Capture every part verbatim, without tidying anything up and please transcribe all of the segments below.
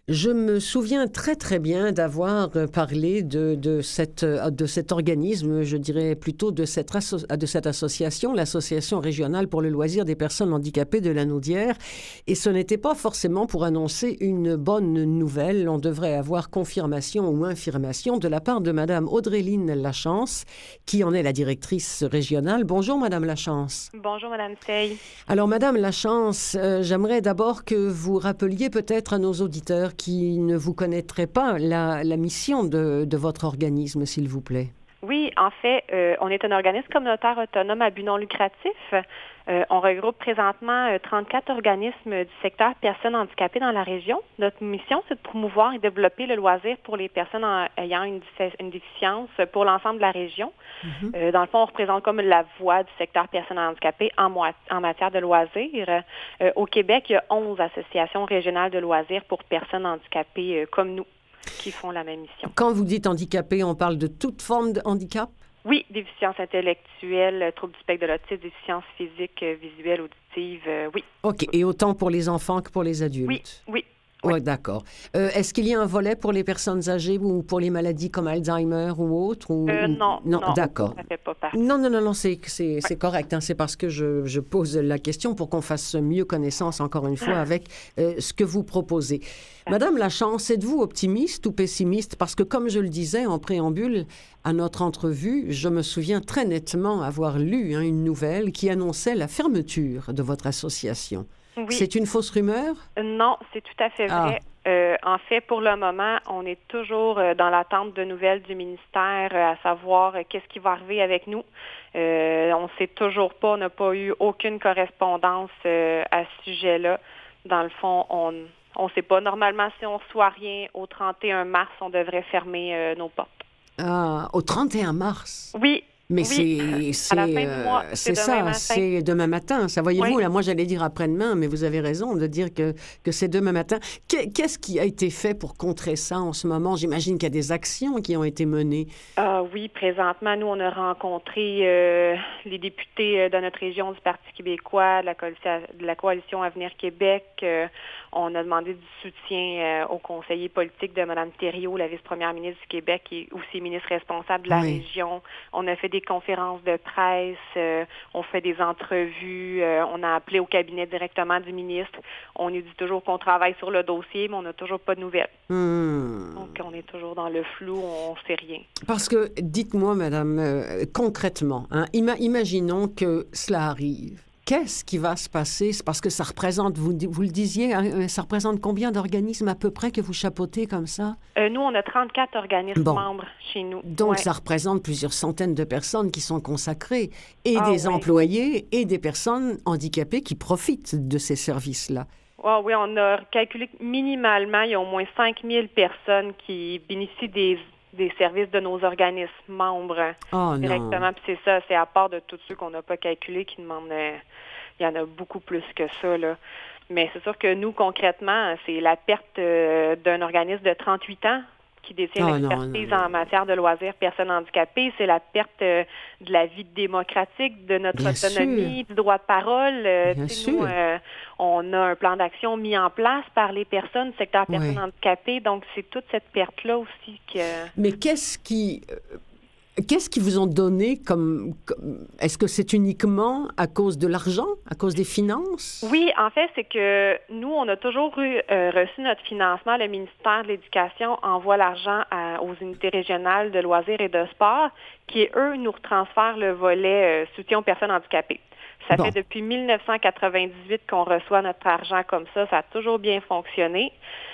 Je me souviens très très bien d'avoir euh, parlé de, de, cette, euh, de cet organisme, je dirais plutôt de cette, asso- de cette association, l'Association régionale pour le loisir des personnes handicapées de la Naudière. Et ce n'était pas forcément pour annoncer une bonne nouvelle. On devrait avoir confirmation ou infirmation de la part de Madame Audrey-Line Lachance, qui en est la directrice régionale. Bonjour Madame Lachance. Bonjour, Madame Sey. Alors, Madame Lachance, euh, j'aimerais d'abord que vous rappeliez peut-être à nos auditeurs qui ne vous connaîtraient pas la, la mission de, de votre organisme, s'il vous plaît. Oui, en fait, euh, on est un organisme communautaire autonome à but non lucratif. Euh, on regroupe présentement euh, trente-quatre organismes du secteur personnes handicapées dans la région. Notre mission, c'est de promouvoir et développer le loisir pour les personnes en, ayant une, une déficience pour l'ensemble de la région. Mm-hmm. Euh, dans le fond, on représente comme la voix du secteur personnes handicapées en, moi, en matière de loisirs. Euh, au Québec, il y a onze associations régionales de loisirs pour personnes handicapées euh, comme nous, qui font la même mission. Quand vous dites handicapé, on parle de toute forme de handicap? Oui, déficience intellectuelle, troubles du spectre de l'autisme, déficience physique, visuelle, auditive, euh, oui. OK. Et autant pour les enfants que pour les adultes? Oui, oui. Oui, oui. d'accord. Euh, est-ce qu'il y a un volet pour les personnes âgées ou pour les maladies comme Alzheimer ou autres? Ou... Euh, non, non, non, d'accord. Ça fait pas partie. Non, non, non, non, c'est, c'est, ouais. c'est correct. Hein, c'est parce que je, je pose la question pour qu'on fasse mieux connaissance, encore une fois, avec euh, ce que vous proposez. Madame Lachance, êtes-vous optimiste ou pessimiste? Parce que, comme je le disais en préambule à notre entrevue, je me souviens très nettement avoir lu hein, une nouvelle qui annonçait la fermeture de votre association. Oui. C'est une fausse rumeur? Non, c'est tout à fait vrai. Ah. Euh, en fait, pour le moment, on est toujours euh, dans l'attente de nouvelles du ministère, euh, à savoir euh, qu'est-ce qui va arriver avec nous. Euh, on ne sait toujours pas, on n'a pas eu aucune correspondance euh, à ce sujet-là. Dans le fond, on ne sait pas. Normalement, si on ne reçoit rien au trente et un mars, on devrait fermer euh, nos portes. Ah, au trente et un mars? Oui. Mais oui. c'est, c'est, euh, c'est, c'est ça, matin. c'est demain matin. Ça, voyez-vous, oui. Là, moi, j'allais dire après-demain, mais vous avez raison de dire que, que c'est demain matin. Qu'est-ce qui a été fait pour contrer ça en ce moment? J'imagine qu'il y a des actions qui ont été menées. Ah oui, présentement, nous, on a rencontré euh, les députés de notre région du Parti québécois, de la coalition, de la coalition Avenir Québec. Euh, on a demandé du soutien euh, au conseiller politique de Mme Thériault, la vice-première ministre du Québec, et aussi ministre responsable de la oui. région. On a fait des conférences de presse, euh, on fait des entrevues, euh, on a appelé au cabinet directement du ministre. On nous dit toujours qu'on travaille sur le dossier, mais on n'a toujours pas de nouvelles. Mmh. Donc, on est toujours dans le flou, on ne sait rien. Parce que, dites-moi, madame, euh, concrètement, hein, ima- imaginons que cela arrive. Qu'est-ce qui va se passer? C'est parce que ça représente, vous, vous le disiez, hein, ça représente combien d'organismes à peu près que vous chapeautez comme ça? Euh, nous, on a trente-quatre organismes bon. membres chez nous. Donc, ouais. ça représente plusieurs centaines de personnes qui sont consacrées, et ah, des oui. employés et des personnes handicapées qui profitent de ces services-là. Oh, oui, on a calculé que minimalement, il y a au moins cinq mille personnes qui bénéficient des des services de nos organismes membres oh, directement. Puis c'est ça, c'est à part de tous ceux qu'on n'a pas calculés qui demandent, euh, il y en a beaucoup plus que ça, là. Mais c'est sûr que nous, concrètement, c'est la perte euh, d'un organisme de trente-huit ans qui détient oh, l'expertise non, non, non. en matière de loisirs personnes handicapées. C'est la perte euh, de la vie démocratique, de notre Bien autonomie, sûr. du droit de parole. Euh, Bien sûr. Nous, euh, on a un plan d'action mis en place par les personnes du secteur personnes oui. handicapées. Donc, c'est toute cette perte-là aussi que... Mais qu'est-ce qui... Qu'est-ce qu'ils vous ont donné comme, comme... Est-ce que c'est uniquement à cause de l'argent, à cause des finances? Oui, en fait, c'est que nous, on a toujours eu, euh, reçu notre financement. Le ministère de l'Éducation envoie l'argent à, aux unités régionales de loisirs et de sport qui, eux, nous retransfèrent le volet euh, soutien aux personnes handicapées. Ça bon. fait depuis dix-neuf cent quatre-vingt-dix-huit qu'on reçoit notre argent comme ça. Ça a toujours bien fonctionné.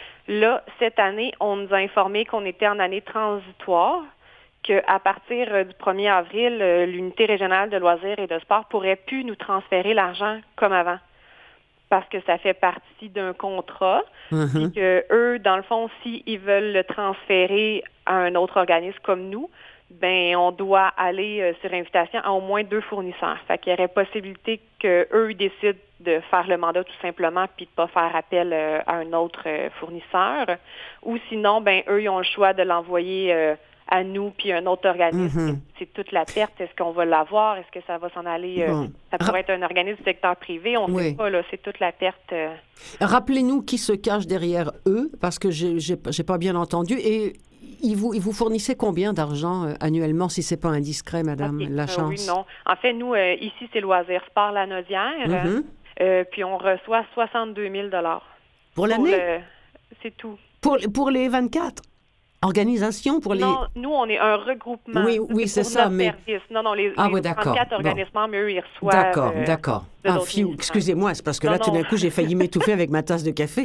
Là, cette année, on nous a informé qu'on était en année transitoire, qu'à partir du premier avril, l'unité régionale de loisirs et de sport pourrait plus nous transférer l'argent comme avant. Parce que ça fait partie d'un contrat. Mm-hmm. Puis que eux, dans le fond, s'ils veulent le transférer à un autre organisme comme nous, ben on doit aller euh, sur invitation à au moins deux fournisseurs. Fait qu'il y aurait possibilité qu'eux décident de faire le mandat tout simplement puis de pas faire appel euh, à un autre euh, fournisseur. Ou sinon, ben eux, ils ont le choix de l'envoyer euh, à nous puis un autre organisme. Mm-hmm. C'est toute la perte. Est-ce qu'on va l'avoir? Est-ce que ça va s'en aller? Euh, Bon. Ça pourrait être un organisme du secteur privé. On ne Oui. sait pas, là. C'est toute la perte. Euh... Rappelez-nous qui se cache derrière eux, parce que j'ai, j'ai, j'ai pas bien entendu. Et ils vous, ils vous fournissaient combien d'argent euh, annuellement, si c'est pas indiscret, Madame Okay. Lachance? Euh, oui, non. En fait, nous, euh, ici, c'est Loisirs Sport Lanaudière. Mm-hmm. Euh, puis on reçoit soixante-deux mille dollars. Pour l'année? Le... C'est tout. Pour, pour les vingt-quatre organisations? Pour les... Non, nous, on est un regroupement. Oui, oui, c'est, pour ça, notre mais... service. Non, non, les, Ah les oui, d'accord. trente-quatre Bon. organismes, mais eux, ils reçoivent... D'accord, euh, d'accord. de Ah, d'autres fiou, ministères. excusez-moi, c'est parce que Non, là, tout non. d'un coup, j'ai failli m'étouffer avec ma tasse de café.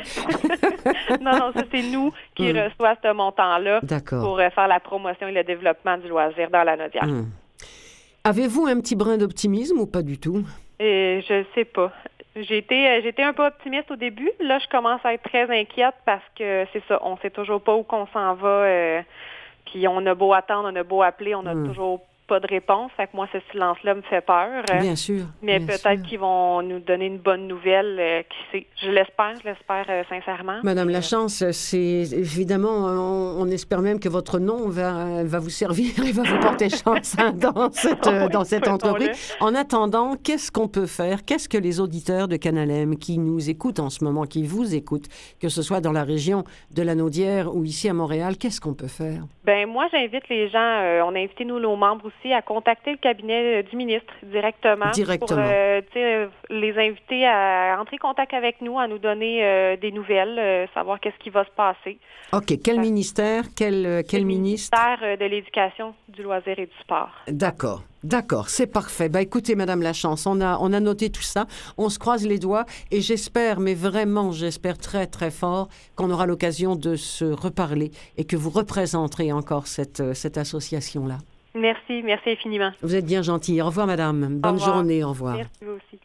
non, non, ça, c'est nous qui Mm. reçoivent ce montant-là D'accord. pour euh, faire la promotion et le développement du loisir dans la Naudière. Mm. Avez-vous un petit brin d'optimisme ou pas du tout? Et je sais pas. J'ai été, euh, j'étais un peu optimiste au début. Là, je commence à être très inquiète parce que c'est ça, on sait toujours pas où qu'on s'en va. Euh, puis on a beau attendre, on a beau appeler, on n'a Mm. toujours pas de réponse. Fait que moi, ce silence-là me fait peur. Euh, Bien sûr. mais bien peut-être sûr. qu'ils vont nous donner une bonne nouvelle. Euh, qui sait. Je l'espère, je l'espère euh, sincèrement. Madame Euh, Lachance, c'est évidemment, on, on espère même que votre nom va, va vous servir et va vous porter chance hein, dans cette, euh, Oui, dans cette souhaitons-le. entreprise. En attendant, qu'est-ce qu'on peut faire? Qu'est-ce que les auditeurs de Canal M qui nous écoutent en ce moment, qui vous écoutent, que ce soit dans la région de la Naudière ou ici à Montréal, qu'est-ce qu'on peut faire? Ben moi, j'invite les gens, euh, on a invité nous, nos membres aussi, à contacter le cabinet euh, du ministre directement. Directement. Pour euh, tu sais, euh, les inviter à entrer en contact avec nous, à nous donner euh, des nouvelles, euh, savoir qu'est-ce qui va se passer. OK. Quel Ouais. ministère? Quel, euh, quel Le ministre? ministère euh, de l'Éducation, du loisir et du sport. D'accord, d'accord, c'est parfait. Ben, écoutez, Madame Lachance, on a, on a noté tout ça. On se croise les doigts et j'espère, mais vraiment, j'espère très, très fort qu'on aura l'occasion de se reparler et que vous représenterez encore cette, euh, cette association-là. Merci, merci infiniment. Vous êtes bien gentille. Au revoir, Madame. Bonne revoir. journée. Au revoir. Merci vous aussi.